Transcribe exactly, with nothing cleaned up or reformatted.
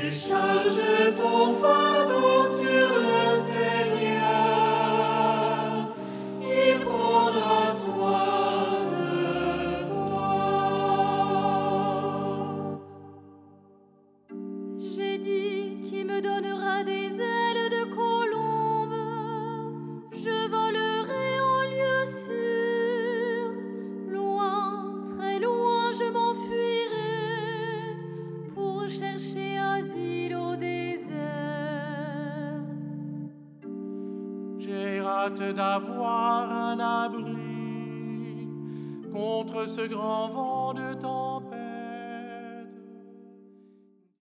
Décharge ton fardeau sur le Seigneur, il prendra soin de toi. J'ai dit qu'il me donnera des ailes de colombe, je volerai en lieu sûr, loin, très loin je m'enfuirai pour chercher asile au désert. J'ai hâte d'avoir un abri contre ce grand vent de tempête.